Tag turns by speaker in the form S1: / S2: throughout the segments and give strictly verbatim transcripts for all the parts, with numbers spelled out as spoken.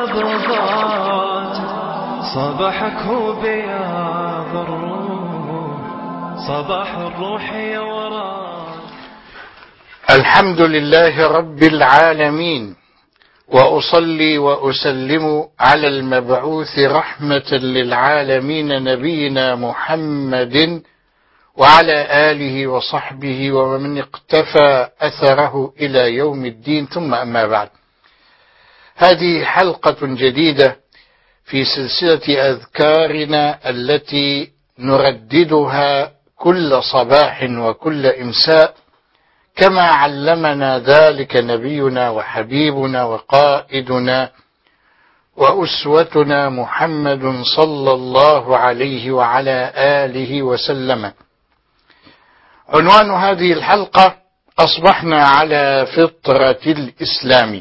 S1: نبضات صباحك هو بياض الروح، صباح الروح يا وراك.
S2: الحمد لله رب العالمين، وأصلي وأسلم على المبعوث رحمة للعالمين نبينا محمد وعلى آله وصحبه ومن اقتفى أثره إلى يوم الدين، ثم أما بعد. هذه حلقة جديدة في سلسلة أذكارنا التي نرددها كل صباح وكل إمساء كما علمنا ذلك نبينا وحبيبنا وقائدنا وأسوتنا محمد صلى الله عليه وعلى آله وسلم. عنوان هذه الحلقة: أصبحنا على فطرة الإسلام.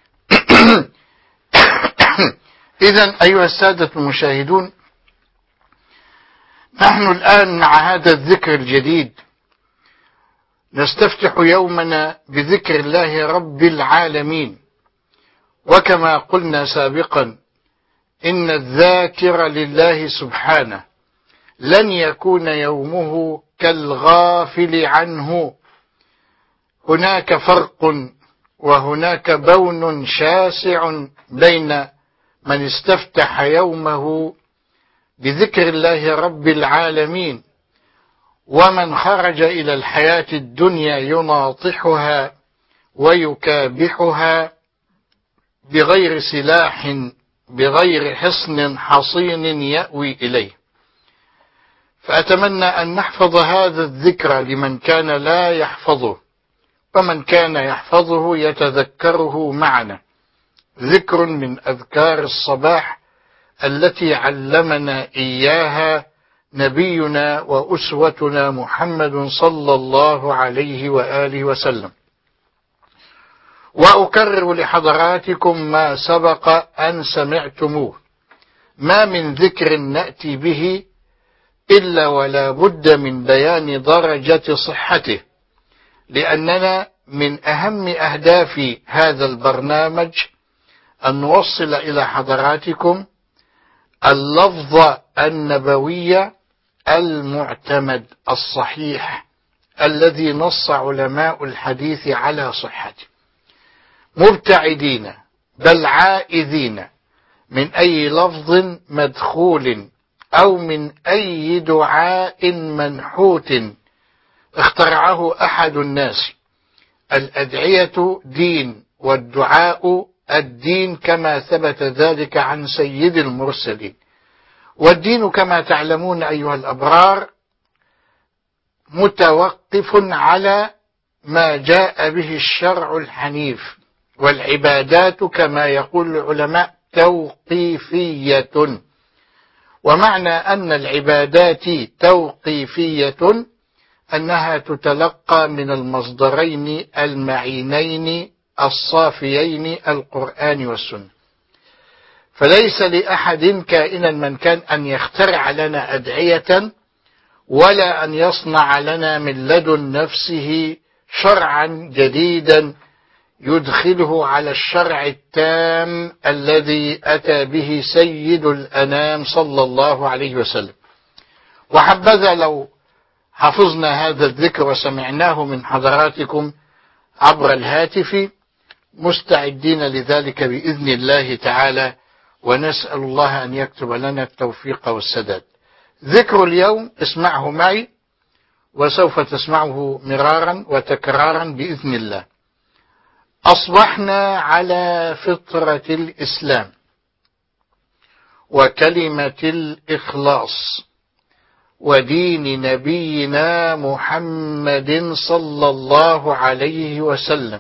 S2: إذن أيها السادة المشاهدون، نحن الآن مع هذا الذكر الجديد نستفتح يومنا بذكر الله رب العالمين، وكما قلنا سابقا إن الذاكر لله سبحانه لن يكون يومه كالغافل عنه. هناك فرق وهناك بون شاسع بين من استفتح يومه بذكر الله رب العالمين ومن خرج إلى الحياة الدنيا يناطحها ويكابحها بغير سلاح، بغير حصن حصين يأوي إليه. فأتمنى أن نحفظ هذا الذكر لمن كان لا يحفظه، ومن كان يحفظه يتذكره معنا. ذكر من أذكار الصباح التي علمنا إياها نبينا وأسوتنا محمد صلى الله عليه وآله وسلم. وأكرر لحضراتكم ما سبق أن سمعتموه: ما من ذكر نأتي به إلا ولا بد من بيان درجة صحته، لأننا من أهم أهداف هذا البرنامج أن نوصل إلى حضراتكم اللفظ النبوي المعتمد الصحيح الذي نص علماء الحديث على صحته، مبتعدين بل عائذين من أي لفظ مدخول أو من أي دعاء منحوت اخترعه أحد الناس. الأدعية دين والدعاء الدين، كما ثبت ذلك عن سيد المرسلين. والدين كما تعلمون أيها الأبرار متوقف على ما جاء به الشرع الحنيف، والعبادات كما يقول العلماء توقيفية. ومعنى أن العبادات توقيفية أنها تتلقى من المصدرين المعينين الصافيين القرآن والسنة. فليس لأحد كائنا من كان أن يخترع لنا أدعية ولا أن يصنع لنا من لدن نفسه شرعا جديدا يدخله على الشرع التام الذي أتى به سيد الأنام صلى الله عليه وسلم. وحبذا لو حفظنا هذا الذكر وسمعناه من حضراتكم عبر الهاتف، مستعدين لذلك بإذن الله تعالى، ونسأل الله أن يكتب لنا التوفيق والسداد. ذكر اليوم اسمعه معي، وسوف تسمعه مرارا وتكرارا بإذن الله. أصبحنا على فطرة الإسلام وكلمة الإخلاص ودين نبينا محمد صلى الله عليه وسلم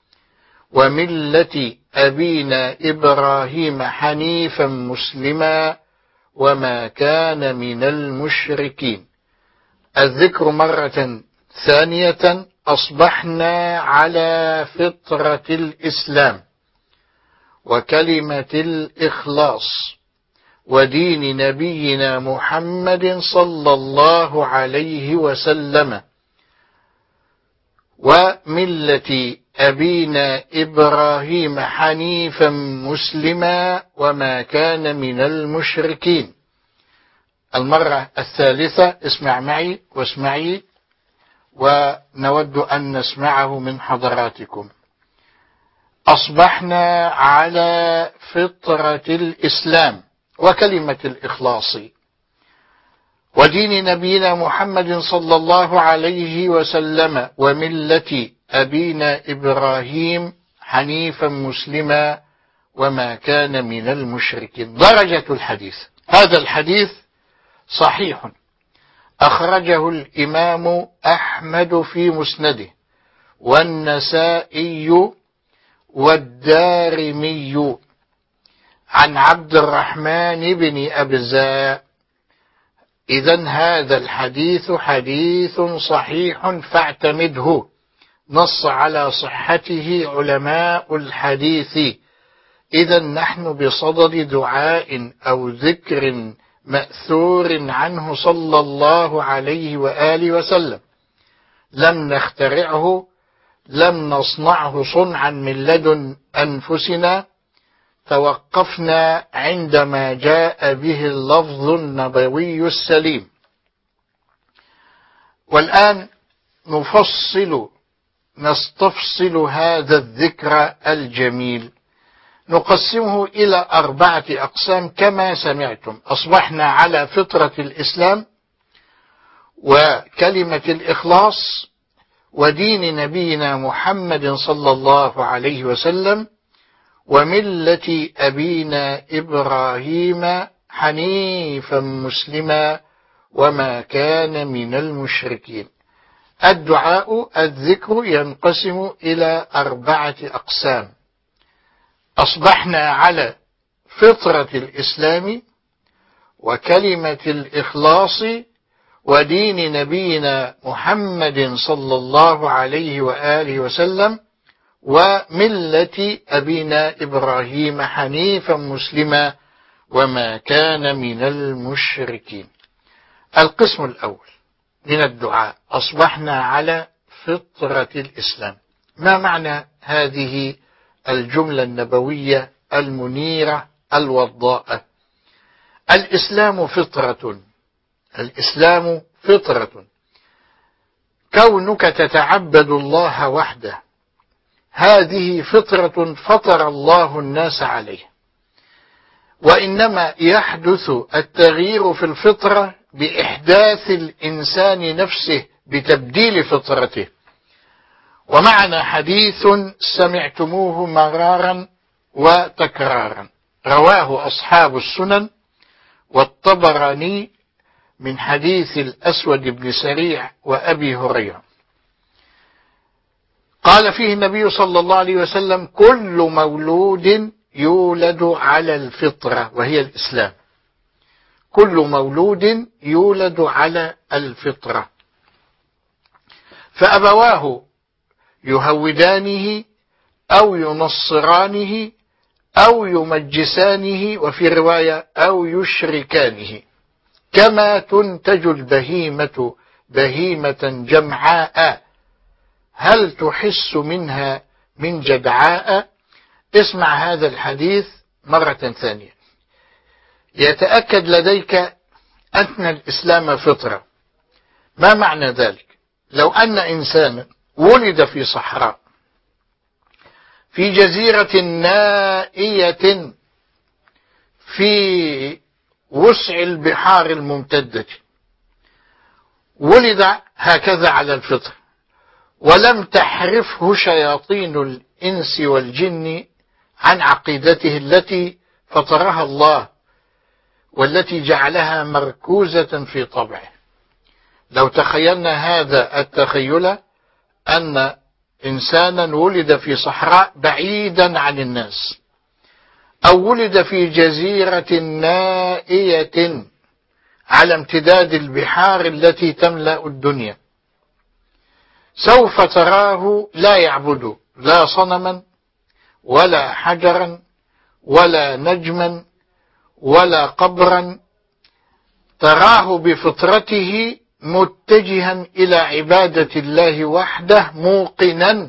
S2: وملة أبينا إبراهيم حنيفا مسلما وما كان من المشركين. الذكر مرة ثانية: أصبحنا على فطرة الإسلام وكلمة الإخلاص ودين نبينا محمد صلى الله عليه وسلم وملة أبينا إبراهيم حنيفا مسلما وما كان من المشركين. المرة الثالثة، اسمع معي واسمعي، ونود أن نسمعه من حضراتكم. أصبحنا على فطرة الإسلام وكلمة الإخلاص ودين نبينا محمد صلى الله عليه وسلم وملة أبينا إبراهيم حنيفا مسلما وما كان من المشركين. درجة الحديث: هذا الحديث صحيح، أخرجه الإمام أحمد في مسنده، والنسائي والدارمي عن عبد الرحمن بن أبزاء. إذن هذا الحديث حديث صحيح فاعتمده. نص على صحته علماء الحديث. إذن نحن بصدد دعاء أو ذكر مأثور عنه صلى الله عليه وآله وسلم، لم نخترعه، لم نصنعه صنعا من لدن أنفسنا، توقفنا عندما جاء به اللفظ النبوي السليم. والآن نفصل نستفصل هذا الذكر الجميل، نقسمه إلى أربعة أقسام كما سمعتم. أصبحنا على فطرة الإسلام وكلمة الإخلاص ودين نبينا محمد صلى الله عليه وسلم وملة أبينا إبراهيم حنيفا مسلما وما كان من المشركين. الدعاء الذكر ينقسم إلى أربعة أقسام. أصبحنا على فطرة الإسلام وكلمة الإخلاص ودين نبينا محمد صلى الله عليه وآله وسلم وملة أبينا إبراهيم حنيفا مسلما وما كان من المشركين. القسم الأول من الدعاء: أصبحنا على فطرة الإسلام. ما معنى هذه الجملة النبوية المنيرة الوضاءة؟ الإسلام فطرة، الإسلام فطرة، كونك تتعبد الله وحده، هذه فطرة فطر الله الناس عليه. وإنما يحدث التغيير في الفطرة بإحداث الإنسان نفسه، بتبديل فطرته. ومعنا حديث سمعتموه مرارا وتكرارا، رواه أصحاب السنن والطبراني من حديث الأسود بن سريع وأبي هريرة. قال فيه النبي صلى الله عليه وسلم: كل مولود يولد على الفطرة، وهي الإسلام. كل مولود يولد على الفطرة، فأبواه يهودانه أو ينصرانه أو يمجسانه، وفي رواية أو يشركانه. كما تنتج البهيمة بهيمة جمعاء هل تحس منها من جدعاء. اسمع هذا الحديث مرة ثانية يتأكد لديك أن الإسلام فطرة. ما معنى ذلك؟ لو أن إنسانا ولد في صحراء في جزيرة نائية في وسع البحار الممتدة، ولد هكذا على الفطر، ولم تحرفه شياطين الإنس والجن عن عقيدته التي فطرها الله والتي جعلها مركوزة في طبعه. لو تخيلنا هذا التخيل، أن إنسانا ولد في صحراء بعيدا عن الناس، أو ولد في جزيرة نائية على امتداد البحار التي تملأ الدنيا، سوف تراه لا يعبد لا صنما ولا حجرا ولا نجما ولا قبرا، تراه بفطرته متجها إلى عبادة الله وحده، موقنا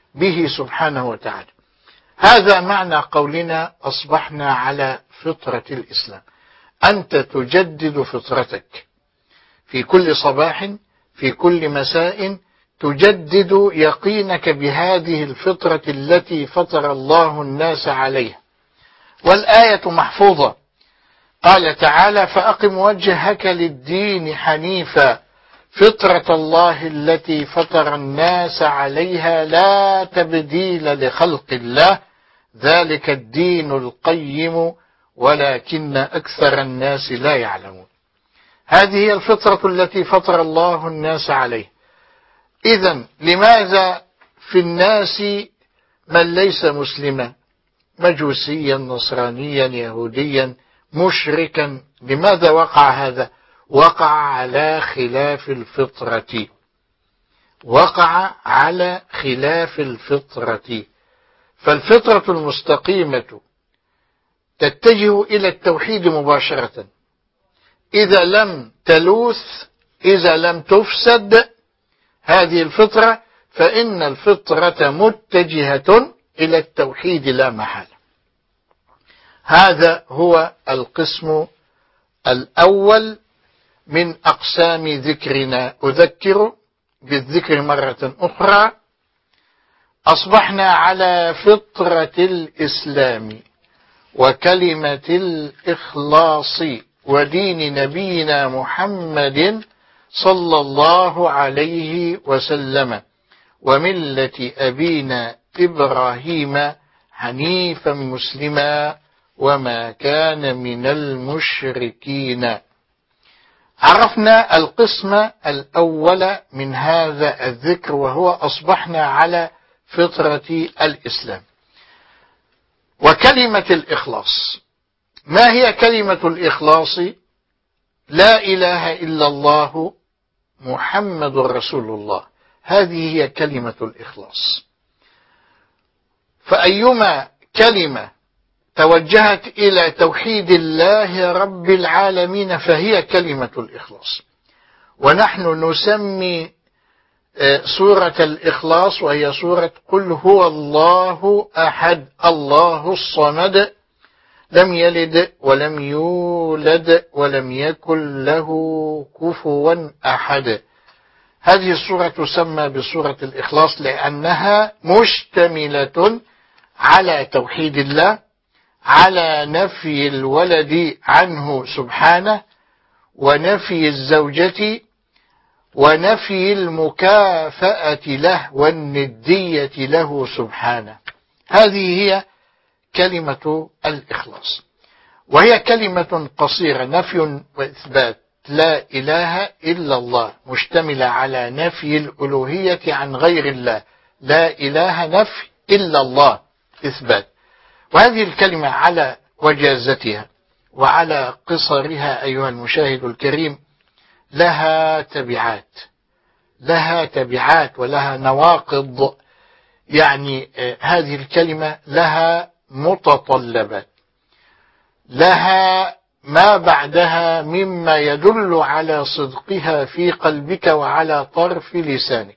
S2: به سبحانه وتعالى. هذا معنى قولنا أصبحنا على فطرة الإسلام. أنت تجدد فطرتك في كل صباح، في كل مساء، تجدد يقينك بهذه الفطرة التي فطر الله الناس عليها. والآية محفوظة، قال تعالى: فأقم وجهك للدين حنيفا فطرة الله التي فطر الناس عليها لا تبديل لخلق الله ذلك الدين القيم ولكن أكثر الناس لا يعلمون. هذه هي الفطرة التي فطر الله الناس عليها. إذن لماذا في الناس من ليس مسلما، مجوسيا، نصرانيا، يهوديا، مشركا؟ لماذا وقع هذا؟ وقع على خلاف الفطرة، وقع على خلاف الفطرة. فالفطرة المستقيمة تتجه إلى التوحيد مباشرة. إذا لم تلوث، إذا لم تفسد هذه الفطرة، فإن الفطرة متجهة إلى التوحيد لا محالة. هذا هو القسم الأول من أقسام ذكرنا. أذكر بالذكر مرة أخرى: أصبحنا على فطرة الإسلام وكلمة الإخلاص ودين نبينا محمد صلى الله عليه وسلم وملة أبينا إبراهيم حنيفا مسلما وما كان من المشركين. عرفنا القسم الأول من هذا الذكر، وهو أصبحنا على فطرة الإسلام. وكلمة الإخلاص، ما هي كلمة الإخلاص؟ لا إله إلا الله محمد رسول الله، هذه هي كلمة الإخلاص. فأيما كلمة توجهت إلى توحيد الله رب العالمين فهي كلمة الإخلاص. ونحن نسمي سورة الإخلاص وهي سورة قل هو الله أحد الله الصمد لم يلد ولم يولد ولم يكن له كفوا أحد. هذه السورة تسمى بسورة الإخلاص لأنها مشتملة على توحيد الله، على نفي الولد عنه سبحانه، ونفي الزوجة، ونفي المكافأة له والندية له سبحانه. هذه هي كلمة الإخلاص، وهي كلمة قصيرة، نفي وإثبات لا إله إلا الله، مشتملة على نفي الألوهية عن غير الله. لا إله نفي، إلا الله إثبات. وهذه الكلمة على وجازتها وعلى قصرها أيها المشاهد الكريم لها تبعات، لها تبعات ولها نواقض. يعني هذه الكلمة لها متطلبات، لها ما بعدها مما يدل على صدقها في قلبك وعلى طرف لسانك،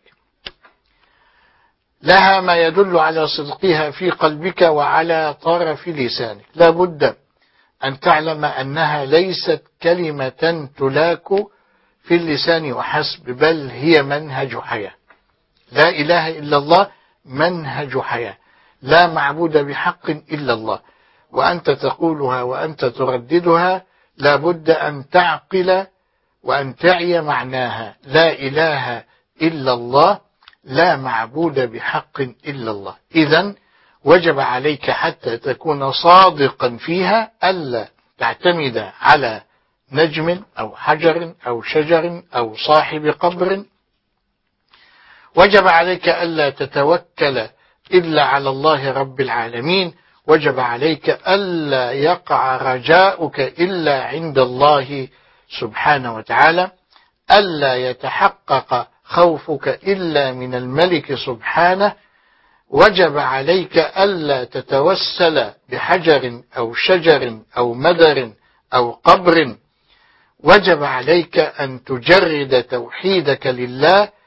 S2: لها ما يدل على صدقها في قلبك وعلى طرف لسانك. لا بد أن تعلم أنها ليست كلمة تلاك في اللسان وحسب، بل هي منهج حياة. لا إله إلا الله منهج حياة، لا معبود بحق إلا الله. وأنت تقولها وأنت ترددها لا بد أن تعقل وأن تعي معناها. لا إله إلا الله، لا معبود بحق إلا الله. إذن وجب عليك حتى تكون صادقا فيها ألا تعتمد على نجم أو حجر أو شجر أو صاحب قبر. وجب عليك ألا تتوكل إلا على الله رب العالمين. وجب عليك ألا يقع رجاؤك إلا عند الله سبحانه وتعالى. ألا يتحقق خوفك إلا من الملك سبحانه. وجب عليك ألا تتوسل بحجر أو شجر أو مدر أو قبر. وجب عليك أن تجرد توحيدك لله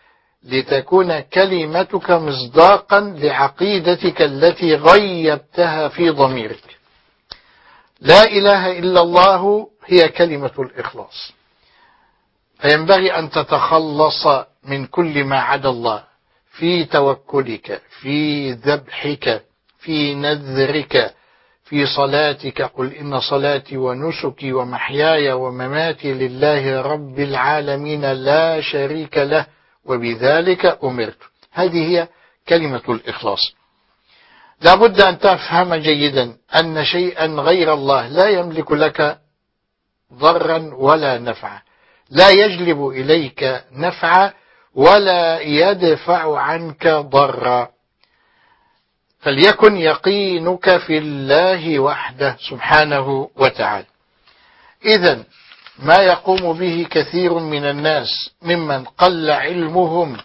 S2: لتكون كلمتك مصداقا لعقيدتك التي غيبتها في ضميرك. لا إله إلا الله هي كلمة الإخلاص، فينبغي أن تتخلص من كل ما عدا الله في توكلك، في ذبحك، في نذرك، في صلاتك. قل إن صلاتي ونسكي ومحياي ومماتي لله رب العالمين لا شريك له وبذلك أمرت. هذه هي كلمة الإخلاص. لا بد أن تفهم جيدا أن شيئا غير الله لا يملك لك ضرا ولا نفعا، لا يجلب إليك نفعا ولا يدفع عنك ضرا. فليكن يقينك في الله وحده سبحانه وتعالى. إذن ما يقوم به كثير من الناس ممن قل علمهم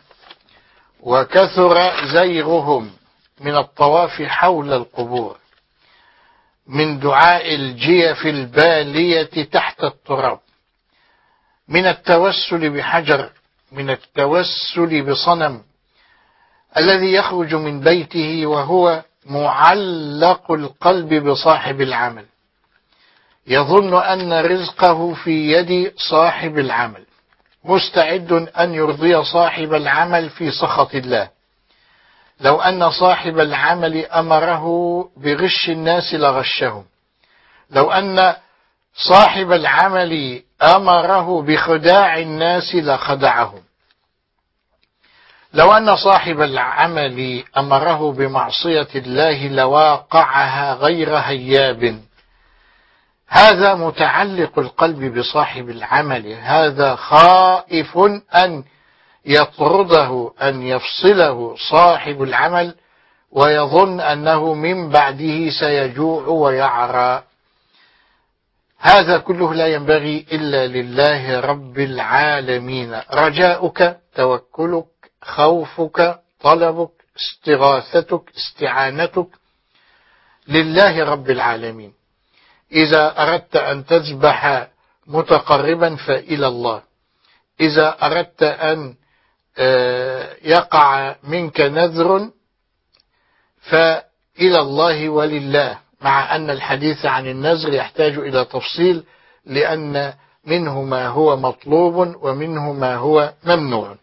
S2: وكثر زيغهم من الطواف حول القبور، من دعاء الجيف البالية تحت التراب، من التوسل بحجر، من التوسل بصنم، الذي يخرج من بيته وهو معلق القلب بصاحب العمل، يظن أن رزقه في يد صاحب العمل، مستعد أن يرضي صاحب العمل في سخط الله. لو أن صاحب العمل أمره بغش الناس لغشهم، لو أن صاحب العمل أمره بخداع الناس لخدعهم، لو أن صاحب العمل أمره بمعصية الله لواقعها غير هياب. هذا متعلق القلب بصاحب العمل، هذا خائف أن يطرده، أن يفصله صاحب العمل ويظن أنه من بعده سيجوع ويعرى. هذا كله لا ينبغي إلا لله رب العالمين. رجاؤك، توكلك، خوفك، طلبك، استغاثتك، استعانتك لله رب العالمين. إذا أردت أن تذبح متقربا فإلى الله، إذا أردت أن يقع منك نذر فإلى الله ولله، مع أن الحديث عن النذر يحتاج إلى تفصيل، لأن منه ما هو مطلوب ومنه ما هو ممنوع.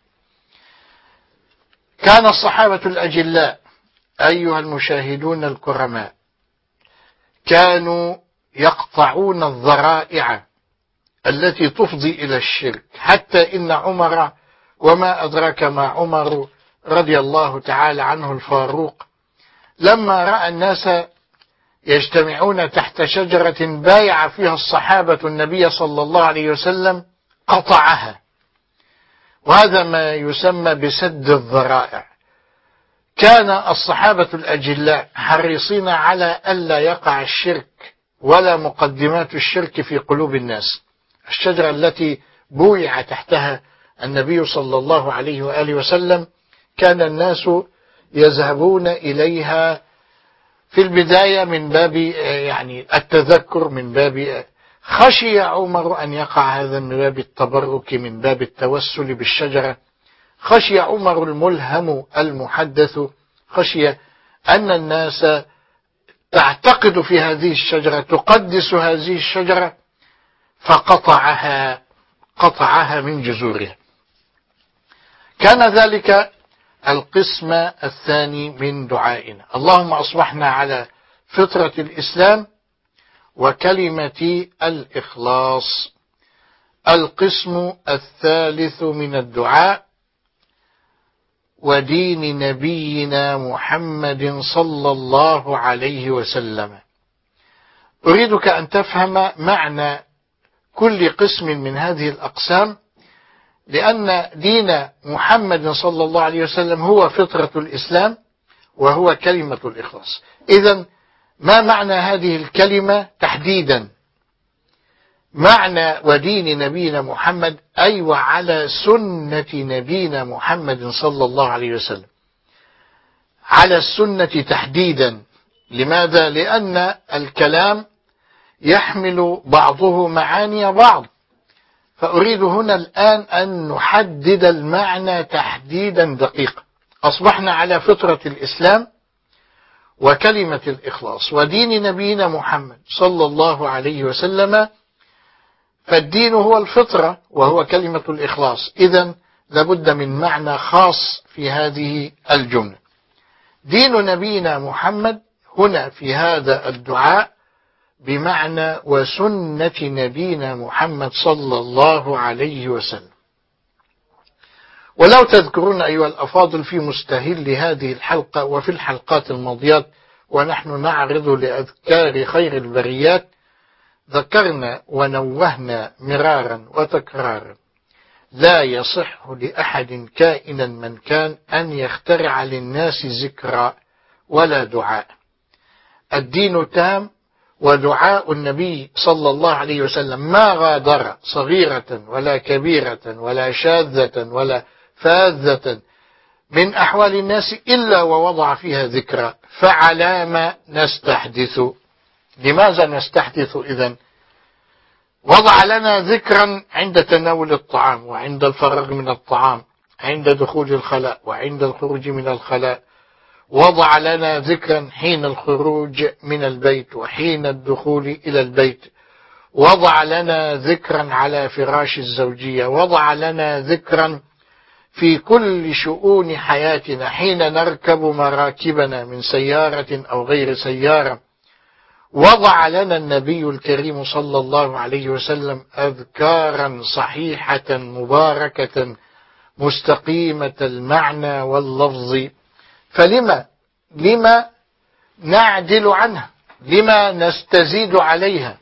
S2: كان الصحابة الأجلاء أيها المشاهدون الكرماء كانوا يقطعون الذرائع التي تفضي إلى الشرك، حتى إن عمر، وما أدرك ما عمر رضي الله تعالى عنه الفاروق، لما رأى الناس يجتمعون تحت شجرة بايع فيها الصحابة النبي صلى الله عليه وسلم قطعها، وهذا ما يسمى بسد الذرائع. كان الصحابة الأجلاء حريصين على ألا يقع الشرك ولا مقدمات الشرك في قلوب الناس. الشجرة التي بويع تحتها النبي صلى الله عليه وآله وسلم كان الناس يذهبون إليها في البداية من باب يعني التذكر، من باب خشي عمر أن يقع هذا من باب التبرك، من باب التوسل بالشجرة. خشي عمر الملهم المحدث، خشي أن الناس تعتقد في هذه الشجرة، تقدس هذه الشجرة، فقطعها قطعها من جذورها. كان ذلك القسم الثاني من دعائنا. اللهم أصبحنا على فطرة الإسلام وكلمة الإخلاص. القسم الثالث من الدعاء ودين نبينا محمد صلى الله عليه وسلم. أريدك أن تفهم معنى كل قسم من هذه الأقسام، لأن دين محمد صلى الله عليه وسلم هو فطرة الإسلام وهو كلمة الإخلاص. إذن ما معنى هذه الكلمة تحديدا؟ معنى ودين نبينا محمد أي وعلى سنة نبينا محمد صلى الله عليه وسلم، على السنة تحديدا. لماذا؟ لأن الكلام يحمل بعضه معاني بعض، فأريد هنا الآن أن نحدد المعنى تحديدا دقيقا. أصبحنا على فطرة الإسلام وكلمة الإخلاص ودين نبينا محمد صلى الله عليه وسلم، فالدين هو الفطرة وهو كلمة الإخلاص. إذن لابد من معنى خاص في هذه الجملة. دين نبينا محمد هنا في هذا الدعاء بمعنى وسنة نبينا محمد صلى الله عليه وسلم. ولو تذكرون أيها الأفاضل في مستهل هذه الحلقة وفي الحلقات الماضيات ونحن نعرض لأذكار خير البريات، ذكرنا ونوهنا مرارا وتكرارا: لا يصح لأحد كائنا من كان أن يخترع للناس ذكرى ولا دعاء. الدين تام، ودعاء النبي صلى الله عليه وسلم ما غادر صغيرة ولا كبيرة ولا شاذة ولا فاذة من أحوال الناس إلا ووضع فيها ذكرى. فعلى ما نستحدث؟ لماذا نستحدث إذن؟ وضع لنا ذكرا عند تناول الطعام، وعند الفراغ من الطعام، عند دخول الخلاء، وعند الخروج من الخلاء. وضع لنا ذكرا حين الخروج من البيت وحين الدخول إلى البيت. وضع لنا ذكرا على فراش الزوجية. وضع لنا ذكرا في كل شؤون حياتنا حين نركب مراكبنا من سيارة أو غير سيارة. وضع لنا النبي الكريم صلى الله عليه وسلم أذكارا صحيحة مباركة مستقيمة المعنى واللفظ. فلما لما نعدل عنها؟ لما نستزيد عليها؟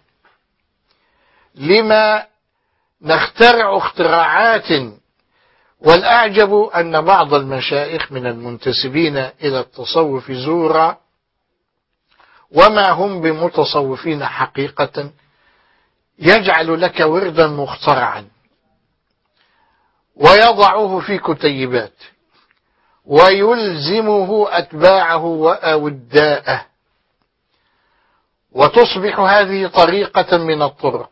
S2: لما نخترع اختراعات؟ والأعجب أن بعض المشايخ من المنتسبين إلى التصوف زورا وما هم بمتصوفين حقيقة يجعل لك وردا مخترعا ويضعه في كتيبات ويلزمه أتباعه وأوداءه، وتصبح هذه طريقة من الطرق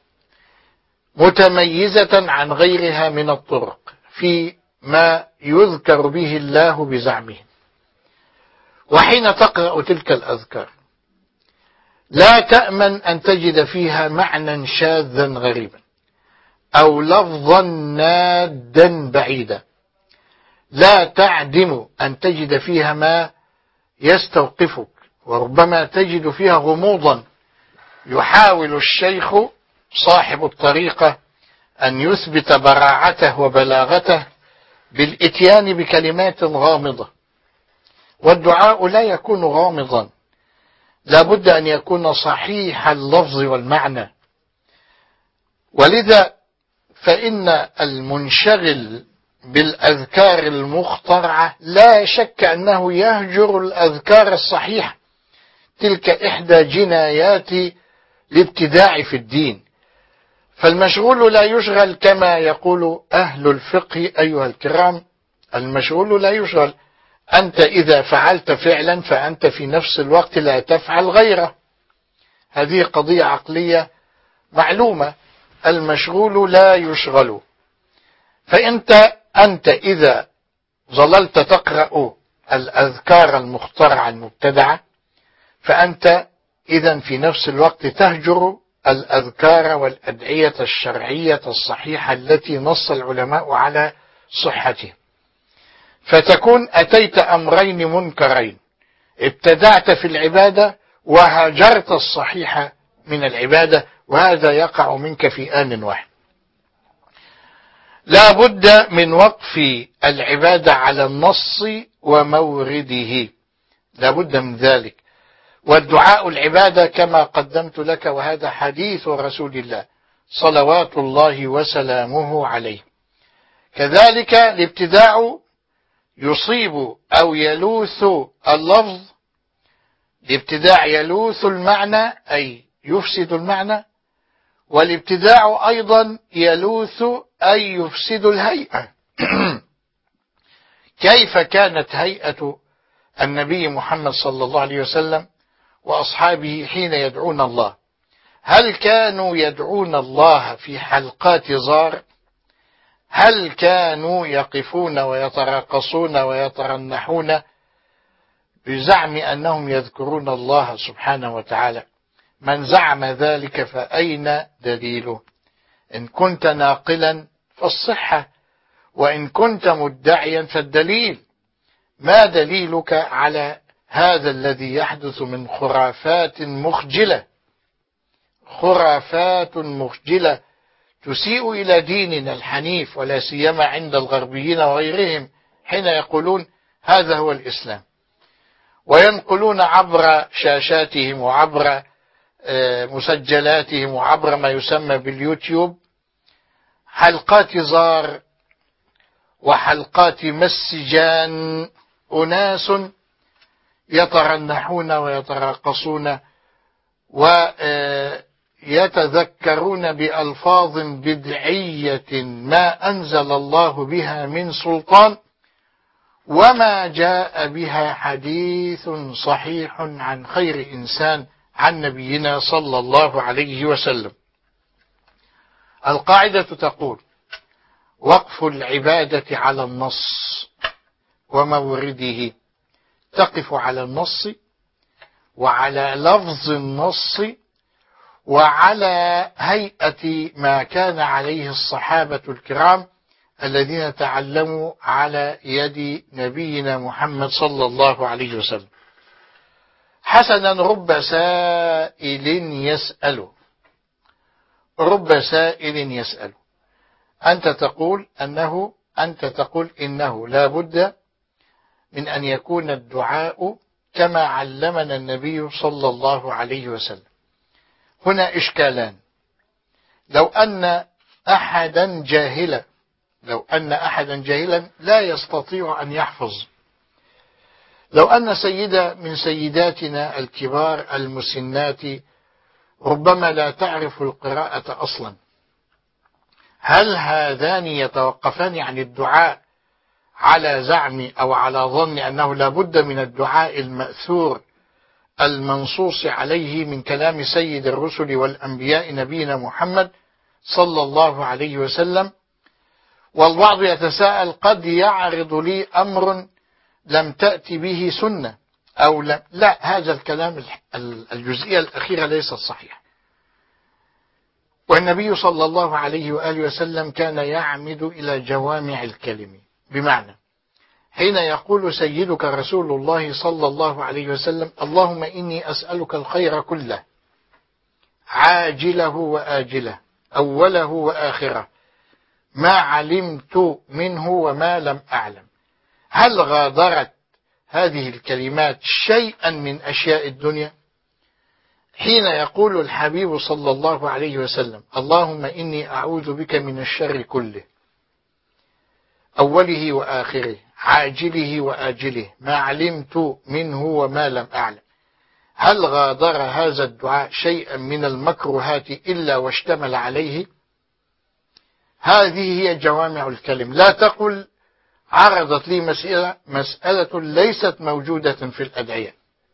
S2: متميزة عن غيرها من الطرق في ما يذكر به الله بزعمه. وحين تقرأ تلك الأذكار لا تأمن أن تجد فيها معنى شاذا غريبا أو لفظا نادا بعيدا. لا تعدم أن تجد فيها ما يستوقفك، وربما تجد فيها غموضا يحاول الشيخ صاحب الطريقة أن يثبت براعته وبلاغته بالإتيان بكلمات غامضة. والدعاء لا يكون غامضا، لا بد أن يكون صحيح اللفظ والمعنى. ولذا فإن المنشغل بالأذكار المخترعة لا شك أنه يهجر الأذكار الصحيحة. تلك إحدى جنايات الابتداع في الدين. فالمشغول لا يشغل كما يقول أهل الفقه أيها الكرام، المشغول لا يشغل. أنت إذا فعلت فعلا فأنت في نفس الوقت لا تفعل غيره. هذه قضية عقلية معلومة. المشغول لا يشغل. فأنت أنت إذا ظللت تقرأ الأذكار المخترعة المبتدعة فأنت إذن في نفس الوقت تهجر الأذكار والأدعية الشرعية الصحيحة التي نص العلماء على صحتها. فتكون أتيت أمرين منكرين: ابتدعت في العبادة وهجرت الصحيحة من العبادة، وهذا يقع منك في آن واحد. لا بد من وقف العبادة على النص ومورده، لا بد من ذلك. والدعاء العبادة كما قدمت لك، وهذا حديث رسول الله صلوات الله وسلامه عليه. كذلك الابتداع يصيب أو يلوث اللفظ. الابتداع يلوث المعنى أي يفسد المعنى، والابتداع أيضا يلوث أي يفسد الهيئة. كيف كانت هيئة النبي محمد صلى الله عليه وسلم وأصحابه حين يدعون الله؟ هل كانوا يدعون الله في حلقات زار؟ هل كانوا يقفون ويتراقصون ويترنحون بزعم أنهم يذكرون الله سبحانه وتعالى؟ من زعم ذلك فأين دليله؟ إن كنت ناقلا فالصحة، وإن كنت مدعيا فالدليل. ما دليلك على هذا الذي يحدث من خرافات مخجلة، خرافات مخجلة تسيء إلى ديننا الحنيف، ولا سيما عند الغربيين وغيرهم حين يقولون هذا هو الإسلام، وينقلون عبر شاشاتهم وعبر مسجلاتهم وعبر ما يسمى باليوتيوب حلقات زار وحلقات مسجان، أناس يترنحون ويتراقصون ويتذكرون بألفاظ بدعية ما أنزل الله بها من سلطان، وما جاء بها حديث صحيح عن خير إنسان، عن نبينا صلى الله عليه وسلم. القاعدة تقول: وقف العبادة على النص ومورده، تقف على النص وعلى لفظ النص وعلى هيئة ما كان عليه الصحابة الكرام الذين تعلموا على يد نبينا محمد صلى الله عليه وسلم. حسنا، رب سائل يسأل، رب سائل يسأل. أنت تقول أنه أنت تقول إنه لا بد من أن يكون الدعاء كما علمنا النبي صلى الله عليه وسلم. هنا إشكالان. لو أن أحدا جاهلا لو أن أحدا جاهلا لا يستطيع أن يحفظ، لو أن سيدة من سيداتنا الكبار المسنات ربما لا تعرف القراءة أصلا، هل هذان يتوقفان عن الدعاء على زعم أو على ظن أنه لا بد من الدعاء المأثور المنصوص عليه من كلام سيد الرسل والأنبياء نبينا محمد صلى الله عليه وسلم؟ والبعض يتساءل: قد يعرض لي أمر لم تأتي به سنة أو لا. لا، هذا الكلام الجزئية الأخيرة ليست صحيح. والنبي صلى الله عليه وآله وسلم كان يعمد إلى جوامع الكلم، بمعنى حين يقول سيدك رسول الله صلى الله عليه وسلم: اللهم إني أسألك الخير كله عاجله وآجله أوله وآخره ما علمت منه وما لم أعلم، هل غادرت هذه الكلمات شيئا من أشياء الدنيا؟ حين يقول الحبيب صلى الله عليه وسلم: اللهم إني أعوذ بك من الشر كله أوله وآخره عاجله وآجله ما علمت منه وما لم أعلم، هل غادر هذا الدعاء شيئا من المكروهات إلا واشتمل عليه؟ هذه هي جوامع الكلم. لا تقل عرضت لي مسألة, مسألة ليست موجودة في الأدعية.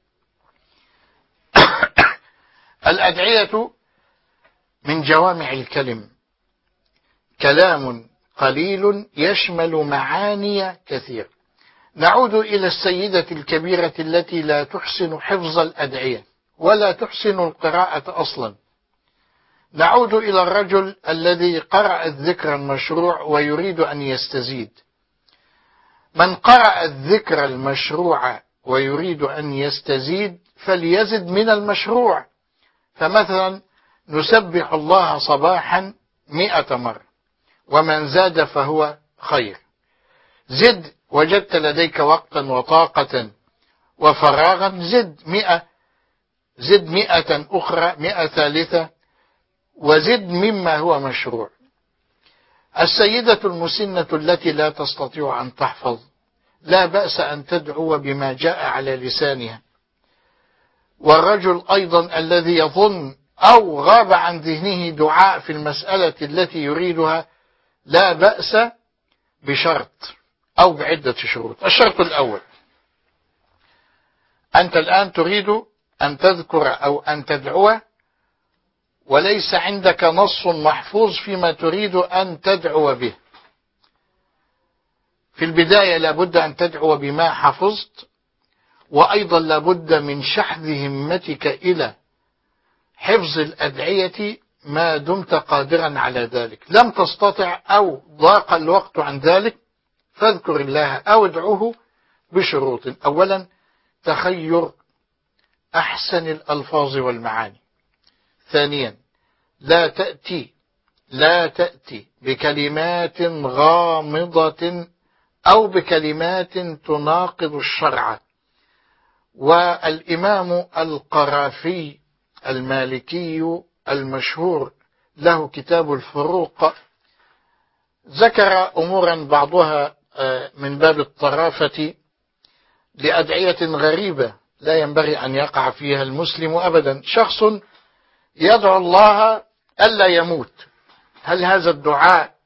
S2: الأدعية من جوامع الكلم، كلام قليل يشمل معاني كثير. نعود إلى السيدة الكبيرة التي لا تحسن حفظ الأدعية ولا تحسن القراءة أصلا. نعود إلى الرجل الذي قرأ الذكر المشروع ويريد أن يستزيد. من قرأ الذكر المشروع ويريد أن يستزيد فليزد من المشروع. فمثلا نسبح الله صباحا مئة مرة، ومن زاد فهو خير. زد، وجدت لديك وقتا وطاقة وفراغا، زد مئة، زد مئة أخرى، مئة ثالثة، وزد مما هو مشروع. السيدة المسنة التي لا تستطيع أن تحفظ لا بأس أن تدعو بما جاء على لسانها. والرجل أيضا الذي يظن أو غاب عن ذهنه دعاء في المسألة التي يريدها لا بأس، بشرط أو بعدة شروط. الشرط الأول: أنت الآن تريد أن تذكر أو أن تدعو وليس عندك نص محفوظ فيما تريد أن تدعو به. في البداية لابد أن تدعو بما حفظت، وأيضا لابد من شحذ همتك إلى حفظ الأدعية ما دمت قادرا على ذلك. لم تستطع أو ضاق الوقت عن ذلك فاذكر الله أو ادعوه بشروط. أولا تخير أحسن الألفاظ والمعاني. ثانيا لا تأتي لا تأتي بكلمات غامضة أو بكلمات تناقض الشرع. والإمام القرافي المالكي المشهور له كتاب الفروق ذكر أمورا بعضها من باب الطرافة لأدعية غريبة لا ينبغي أن يقع فيها المسلم أبدا. شخص يدعو الله ألا يموت، هل هذا الدعاء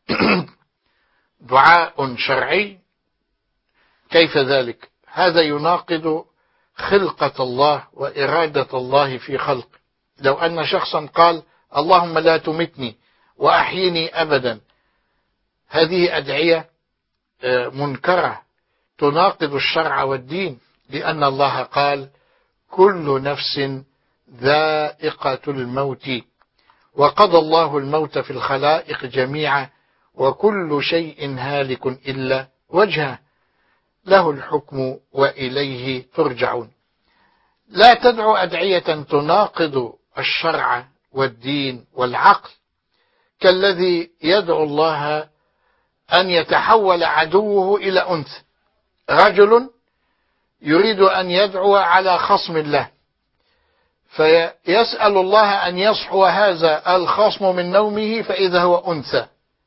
S2: دعاء شرعي؟ كيف ذلك؟ هذا يناقض خلقة الله وإرادة الله في خلق. لو أن شخصا قال اللهم لا تمتني وأحيني أبدا، هذه أدعية منكرة تناقض الشرع والدين، لأن الله قال كل نفس ذائقة الموت وقضى الله الموت في الخلائق جميعا وكل شيء هالك إلا وجهه له الحكم وإليه ترجعون. لا تدعو أدعية تناقض الشرع والدين والعقل، كالذي يدعو الله أن يتحول عدوه إلى أنثى. رجل يريد أن يدعو على خصم الله فيسأل الله أن يصحو هذا الخصم من نومه فإذا هو أنثى.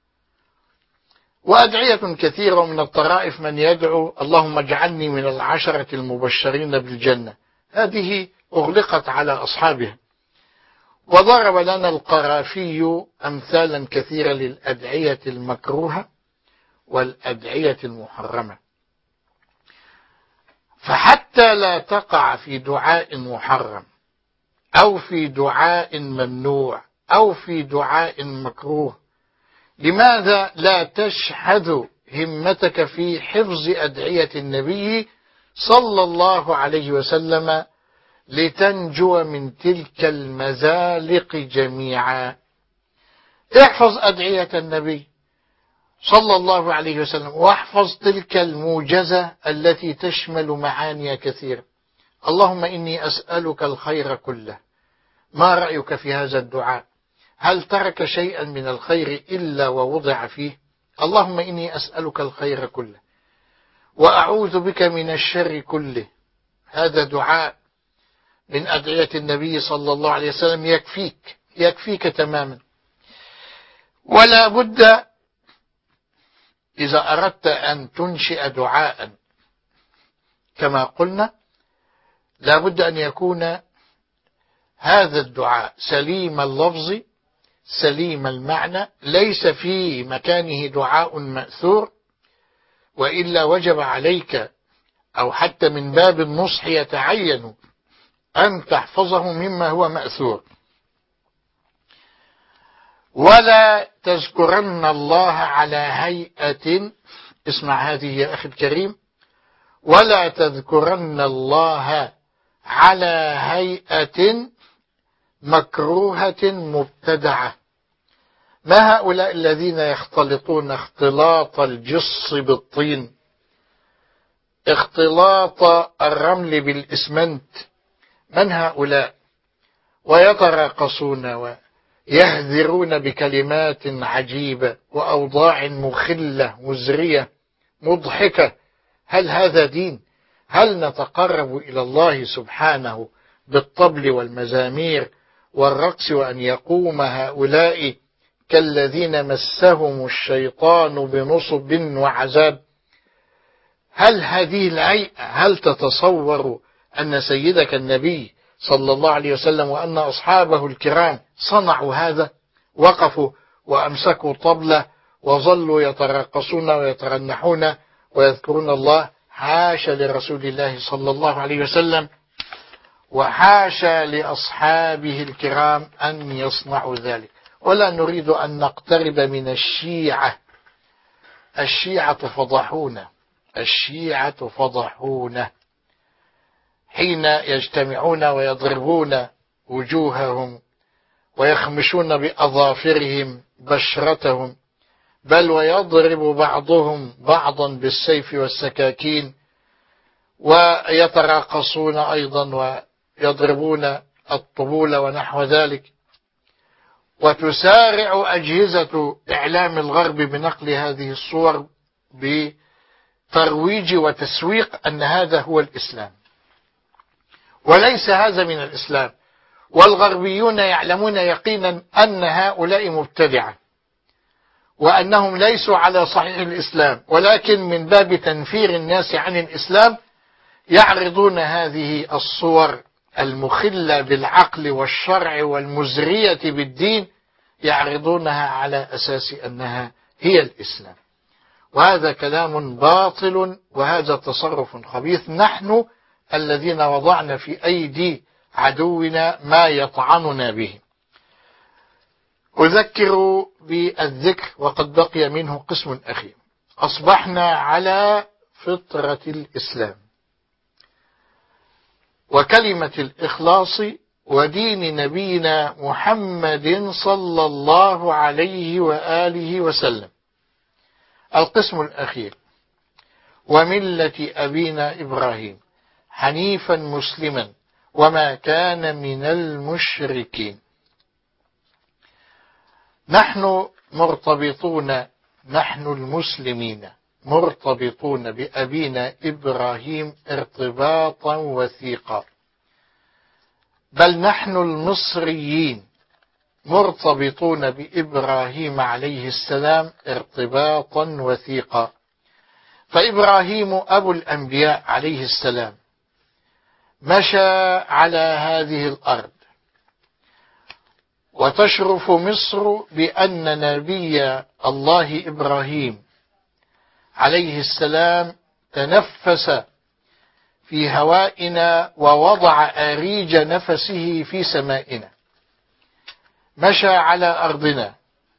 S2: وأدعية كثيرة من الطرائف من يدعو اللهم اجعلني من العشرة المبشرين بالجنة، هذه أغلقت على أصحابها. وضرب لنا القرافي أمثالا كثيرة للأدعية المكروهة والأدعية المحرمة. فحتى لا تقع في دعاء محرم أو في دعاء ممنوع أو في دعاء مكروه، لماذا لا تشحذ همتك في حفظ أدعية النبي صلى الله عليه وسلم لتنجو من تلك المزالق جميعا؟ احفظ أدعية النبي صلى الله عليه وسلم واحفظ تلك الموجزة التي تشمل معاني كثيرة. اللهم إني أسألك الخير كله. ما رأيك في هذا الدعاء؟ هل ترك شيئا من الخير إلا ووضع فيه؟ اللهم إني أسألك الخير كله وأعوذ بك من الشر كله. هذا دعاء من أدعية النبي صلى الله عليه وسلم يكفيك يكفيك تماما. ولا بد إذا أردت أن تنشئ دعاء كما قلنا لا بد أن يكون هذا الدعاء سليم اللفظ سليم المعنى، ليس في مكانه دعاء مأثور، وإلا وجب عليك أو حتى من باب النصح يتعين أن تحفظه مما هو مأثور. ولا تذكرن الله على هيئة، اسمع هذه يا أخي الكريم، ولا تذكرن الله على هيئة مكروهة مبتدعة. ما هؤلاء الذين يختلطون اختلاط الجص بالطين، اختلاط الرمل بالإسمنت؟ من هؤلاء؟ ويتراقصون ويهذرون بكلمات عجيبة وأوضاع مخلة مزرية مضحكة. هل هذا دين؟ هل نتقرب إلى الله سبحانه بالطبل والمزامير والرقص وأن يقوم هؤلاء كالذين مسهم الشيطان بنصب وعذاب؟ هل هذه الهيئة؟ هل تتصور أن سيدك النبي صلى الله عليه وسلم وأن أصحابه الكرام صنعوا هذا؟ وقفوا وأمسكوا طبلة وظلوا يتراقصون ويترنحون ويذكرون الله؟ حاشا لرسول الله صلى الله عليه وسلم. وحاشا لأصحابه الكرام أن يصنعوا ذلك. ولا نريد أن نقترب من الشيعة. الشيعة فضحونا، الشيعة فضحونا حين يجتمعون ويضربون وجوههم ويخمشون بأظافرهم بشرتهم، بل ويضرب بعضهم بعضا بالسيف والسكاكين، ويتراقصون أيضا ويضربون الطبول ونحو ذلك. وتسارع أجهزة إعلام الغرب بنقل هذه الصور بترويج وتسويق أن هذا هو الإسلام، وليس هذا من الإسلام. والغربيون يعلمون يقينا أن هؤلاء مبتدعة وأنهم ليسوا على صحيح الإسلام، ولكن من باب تنفير الناس عن الإسلام يعرضون هذه الصور المخلة بالعقل والشرع والمزرية بالدين، يعرضونها على أساس أنها هي الإسلام. وهذا كلام باطل، وهذا تصرف خبيث. نحن الذين وضعنا في أيدي عدونا ما يطعننا به. أذكر بالذكر وقد بقي منه قسم أخير. أصبحنا على فطرة الإسلام وكلمة الإخلاص ودين نبينا محمد صلى الله عليه وآله وسلم. القسم الأخير: وملة أبينا إبراهيم حنيفا مسلما وما كان من المشركين. نحن مرتبطون، نحن المسلمين مرتبطون بأبينا إبراهيم ارتباطا وثيقا، بل نحن المصريين مرتبطون بإبراهيم عليه السلام ارتباطا وثيقا. فإبراهيم أبو الأنبياء عليه السلام مشى على هذه الأرض، وتشرف مصر بأن نبي الله إبراهيم عليه السلام تنفس في هوائنا ووضع أريج نفسه في سمائنا. مشى على أرضنا،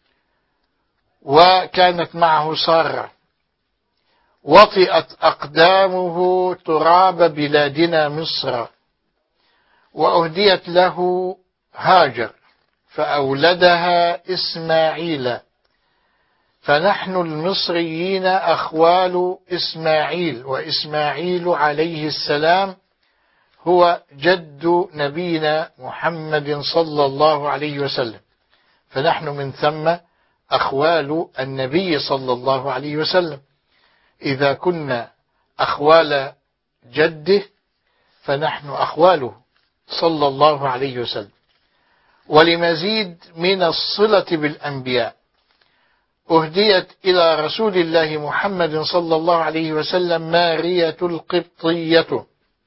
S2: وكانت معه سارة، وطئت أقدامه تراب بلادنا مصر، وأهديت له هاجر فأولدها إسماعيل. فنحن المصريين أخوال إسماعيل، وإسماعيل عليه السلام هو جد نبينا محمد صلى الله عليه وسلم، فنحن من ثم أخوال النبي صلى الله عليه وسلم. إذا كنا أخوال جده فنحن أخواله صلى الله عليه وسلم. ولمزيد من الصلة بالأنبياء أهديت إلى رسول الله محمد صلى الله عليه وسلم مارية القبطية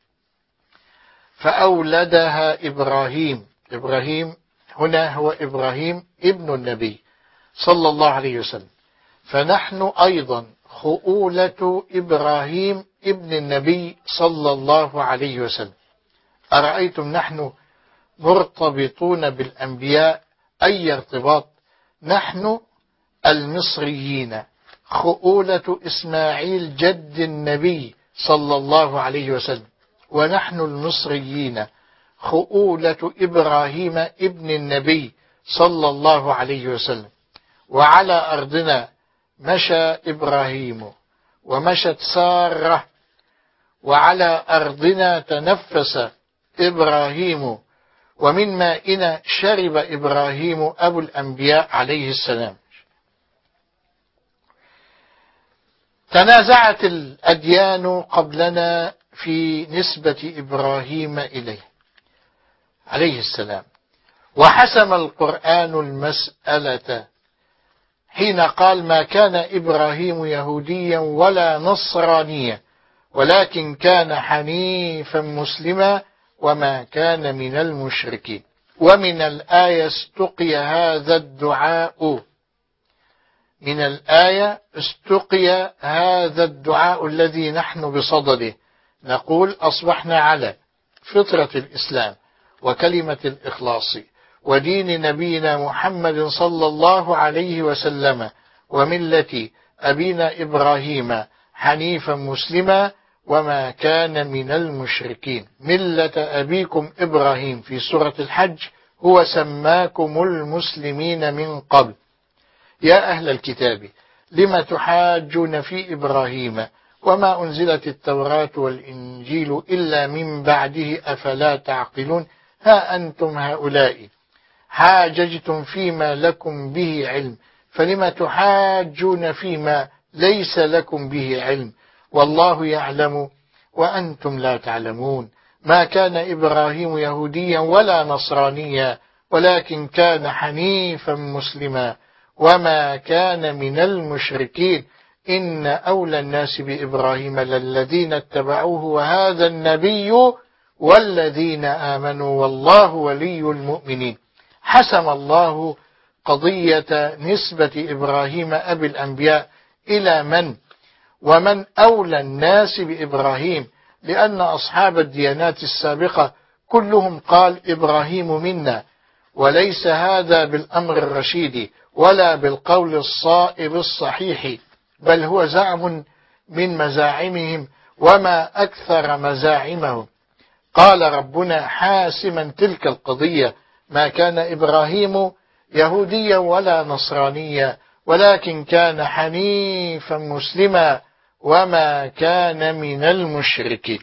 S2: فأولدها إبراهيم. إبراهيم هنا هو إبراهيم ابن النبي صلى الله عليه وسلم، فنحن أيضا خؤولة إبراهيم ابن النبي صلى الله عليه وسلم. أرأيتم نحن مرتبطون بالأنبياء أي ارتباط؟ نحن المصريين خؤولة إسماعيل جد النبي صلى الله عليه وسلم، ونحن المصريين خؤولة إبراهيم ابن النبي صلى الله عليه وسلم. وعلى أرضنا مشى إبراهيم ومشت سارة، وعلى أرضنا تنفس إبراهيم، ومن مائنا شرب إبراهيم أبو الأنبياء عليه السلام. تنازعت الأديان قبلنا في نسبة إبراهيم إليه عليه السلام، وحسم القرآن المسألة حين قال: ما كان إبراهيم يهوديا ولا نصرانيا ولكن كان حنيفا مسلما وما كان من المشركين. ومن الآية استقي هذا الدعاء، من الآية استقي هذا الدعاء الذي نحن بصدده. نقول: أصبحنا على فطرة الإسلام وكلمة الإخلاص ودين نبينا محمد صلى الله عليه وسلم وملة أبينا إبراهيم حنيفا مسلما وما كان من المشركين. ملة أبيكم إبراهيم في سورة الحج هو سماكم المسلمين من قبل. يا أهل الكتاب لم تحاجون في إبراهيم وما أنزلت التوراة والإنجيل إلا من بعده أفلا تعقلون. ها أنتم هؤلاء حاججتم فيما لكم به علم فلم تحاجون فيما ليس لكم به علم والله يعلم وأنتم لا تعلمون. ما كان إبراهيم يهوديا ولا نصرانيا ولكن كان حنيفا مسلما وما كان من المشركين. إن أولى الناس بإبراهيم للذين اتبعوه وهذا النبي والذين آمنوا والله ولي المؤمنين. حسم الله قضية نسبة إبراهيم أبي الأنبياء إلى من ومن أولى الناس بإبراهيم، لأن أصحاب الديانات السابقة كلهم قال إبراهيم منا، وليس هذا بالأمر الرشيد ولا بالقول الصائب الصحيح، بل هو زعم من مزاعمهم وما أكثر مزاعمهم. قال ربنا حاسما تلك القضية: ما كان إبراهيم يهوديا ولا نصرانيا ولكن كان حنيفا مسلما وما كان من المشركين.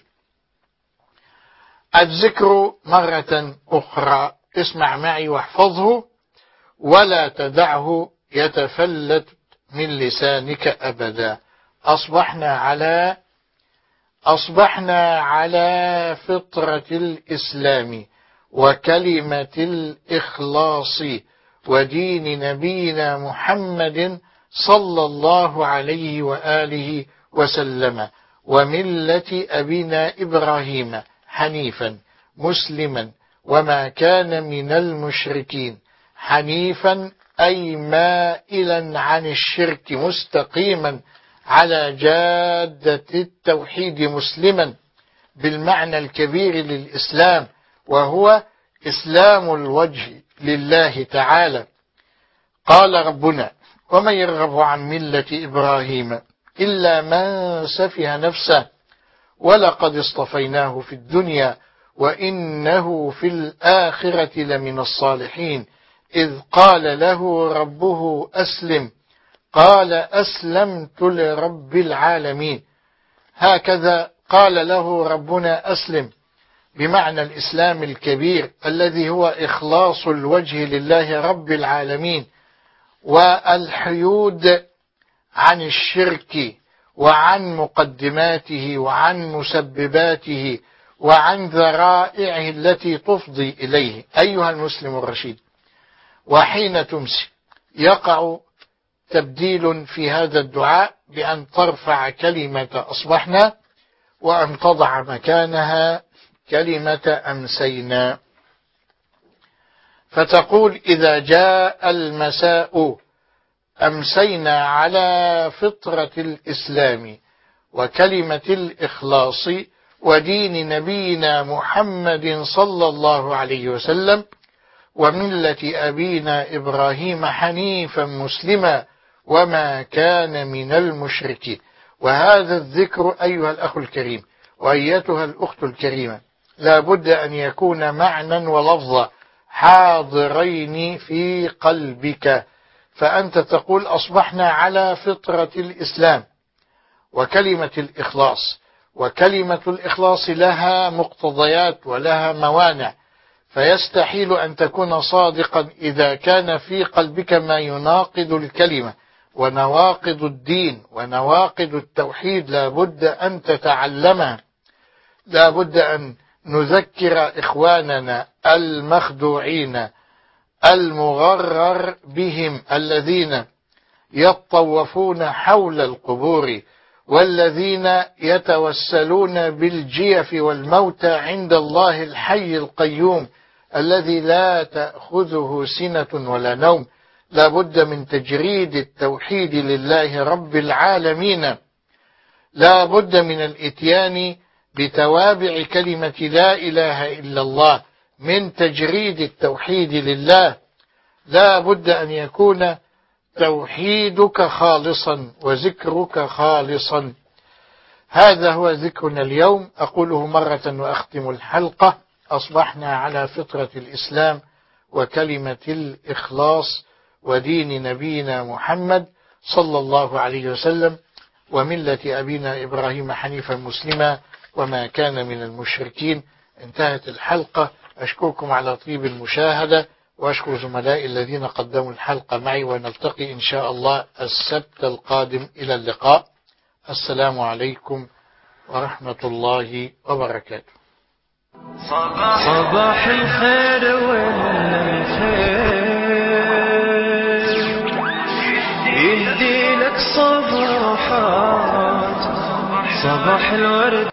S2: الذكر مرة أخرى، اسمع معي واحفظه ولا تدعه يتفلت من لسانك أبدا. أصبحنا على أصبحنا على فطرة الإسلام وكلمة الإخلاص ودين نبينا محمد صلى الله عليه وآله وسلم وملة أبينا إبراهيم حنيفا مسلما وما كان من المشركين. حنيفا أي مائلا عن الشرك مستقيما على جادة التوحيد مسلما بالمعنى الكبير للإسلام، وهو إسلام الوجه لله تعالى. قال ربنا: ومن يرغب عن ملة إبراهيم إلا من سفه نفسه ولقد اصطفيناه في الدنيا وإنه في الآخرة لمن الصالحين. إذ قال له ربه أسلم قال أسلمت لرب العالمين. هكذا قال له ربنا أسلم بمعنى الإسلام الكبير الذي هو إخلاص الوجه لله رب العالمين والحيود عن الشرك وعن مقدماته وعن مسبباته وعن ذرائعه التي تفضي إليه. أيها المسلم الرشيد، وحين تمسي يقع تبديل في هذا الدعاء بأن ترفع كلمة أصبحنا وأن تضع مكانها كلمة أمسينا، فتقول: إذا جاء المساء أمسينا على فطرة الإسلام وكلمة الإخلاص ودين نبينا محمد صلى الله عليه وسلم وملة أبينا إبراهيم حنيفا مسلما وما كان من المشركين. وهذا الذكر أيها الأخ الكريم وأيتها الأخت الكريمة لا بد أن يكون معنى ولفظا حاضرين في قلبك، فأنت تقول: أصبحنا على فطرة الإسلام وكلمة الإخلاص. وكلمة الإخلاص لها مقتضيات ولها موانع، فيستحيل أن تكون صادقا إذا كان في قلبك ما يناقض الكلمة ونواقض الدين ونواقض التوحيد. لا بد أن تتعلمها. لا بد أن نذكر إخواننا المخدوعين المغرر بهم الذين يطوفون حول القبور والذين يتوسلون بالجيف والموتى عند الله الحي القيوم الذي لا تأخذه سنة ولا نوم. لا بد من تجريد التوحيد لله رب العالمين. لا بد من الإتيان بتوابع كلمة لا إله إلا الله من تجريد التوحيد لله، لا بد أن يكون توحيدك خالصا وذكرك خالصا. هذا هو ذكرنا اليوم، أقوله مرة وأختم الحلقة: أصبحنا على فطرة الإسلام وكلمة الإخلاص ودين نبينا محمد صلى الله عليه وسلم وملة أبينا إبراهيم حنيفا مسلما وما كان من المشركين. انتهت الحلقة. أشكركم على طيب المشاهدة، وأشكر زملائي الذين قدموا الحلقة معي، ونلتقي إن شاء الله السبت القادم. إلى اللقاء. السلام عليكم ورحمة الله وبركاته.
S1: صباح الخير والخير يهدي لك صباحات، صباح الورد